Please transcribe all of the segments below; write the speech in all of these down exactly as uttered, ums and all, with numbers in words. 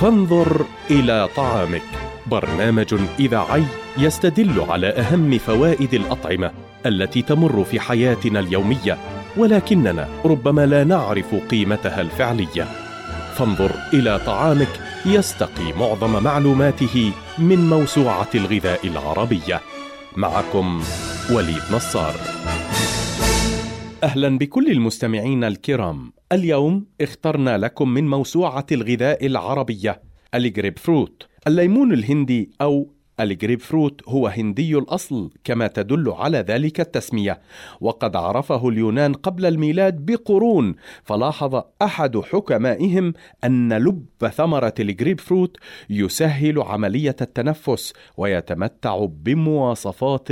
فانظر إلى طعامك، برنامج إذاعي يستدل على أهم فوائد الأطعمة التي تمر في حياتنا اليومية، ولكننا ربما لا نعرف قيمتها الفعلية. فانظر إلى طعامك يستقي معظم معلوماته من موسوعة الغذاء العربية. معكم وليد نصار. أهلا بكل المستمعين الكرام. اليوم اخترنا لكم من موسوعة الغذاء العربية الجريب فروت. الليمون الهندي أو الجريب فروت هو هندي الأصل كما تدل على ذلك التسمية، وقد عرفه اليونان قبل الميلاد بقرون، فلاحظ أحد حكمائهم أن لب ثمرة الجريب فروت يسهل عملية التنفس ويتمتع بمواصفات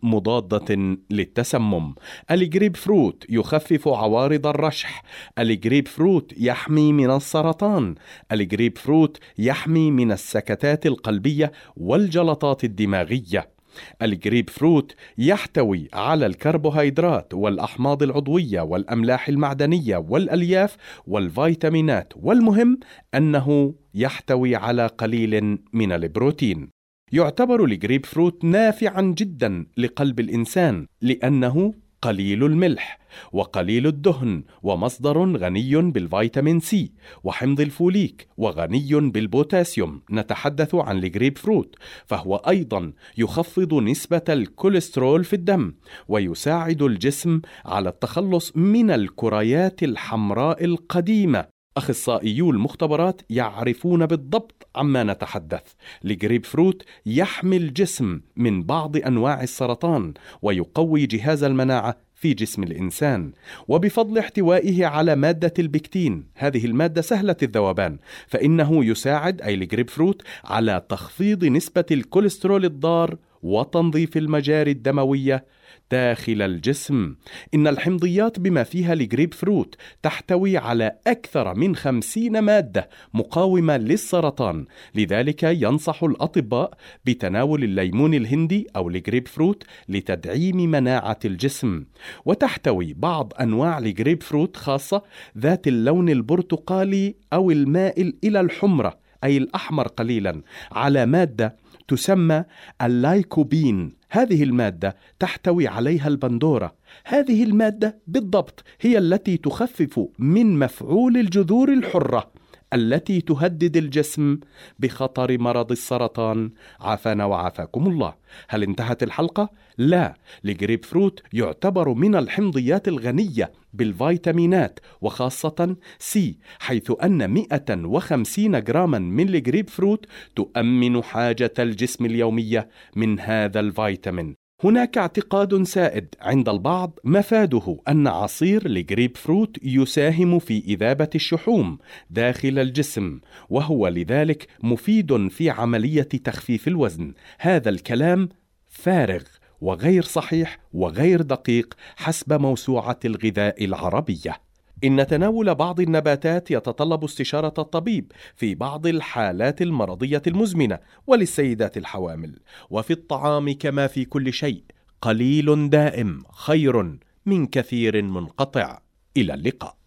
مضادة للتسمم. الجريب فروت يخفف عوارض الرشح. الجريب فروت يحمي من السرطان. الجريب فروت يحمي من السكتات القلبية والجلطات الدماغية. الجريب فروت يحتوي على الكربوهيدرات والأحماض العضوية والأملاح المعدنية والألياف والفيتامينات، والمهم أنه يحتوي على قليل من البروتين. يعتبر الجريب فروت نافعا جدا لقلب الإنسان لأنه قليل الملح وقليل الدهن ومصدر غني بالفيتامين سي وحمض الفوليك وغني بالبوتاسيوم. نتحدث عن الجريب فروت، فهو أيضا يخفض نسبة الكوليسترول في الدم ويساعد الجسم على التخلص من الكريات الحمراء القديمة. أخصائيو المختبرات يعرفون بالضبط عما نتحدث. الجريب فروت يحمي الجسم من بعض أنواع السرطان ويقوي جهاز المناعة في جسم الإنسان، وبفضل احتوائه على مادة البكتين، هذه المادة سهلة الذوبان، فإنه يساعد أي الجريب فروت على تخفيض نسبة الكوليسترول الضار وتنظيف المجاري الدموية داخل الجسم. إن الحمضيات بما فيها الجريب فروت تحتوي على أكثر من خمسين مادة مقاومة للسرطان، لذلك ينصح الأطباء بتناول الليمون الهندي أو الجريب فروت لتدعيم مناعة الجسم. وتحتوي بعض أنواع الجريب فروت خاصة ذات اللون البرتقالي أو المائل إلى الحمرة أي الأحمر قليلا على مادة تسمى اللايكوبين. هذه المادة تحتوي عليها البندورة. هذه المادة بالضبط هي التي تخفف من مفعول الجذور الحرة التي تهدد الجسم بخطر مرض السرطان. عافانا وعافاكم الله. هل انتهت الحلقة؟ لا، الجريب فروت يعتبر من الحمضيات الغنية بالفيتامينات وخاصة سي، حيث أن مئة وخمسين جراما من الجريب فروت تؤمن حاجة الجسم اليومية من هذا الفيتامين. هناك اعتقاد سائد عند البعض مفاده أن عصير الجريب فروت يساهم في إذابة الشحوم داخل الجسم، وهو لذلك مفيد في عملية تخفيف الوزن. هذا الكلام فارغ وغير صحيح وغير دقيق حسب موسوعة الغذاء العربية. إن تناول بعض النباتات يتطلب استشارة الطبيب في بعض الحالات المرضية المزمنة وللسيدات الحوامل. وفي الطعام كما في كل شيء قليل دائم خير من كثير منقطع. إلى اللقاء.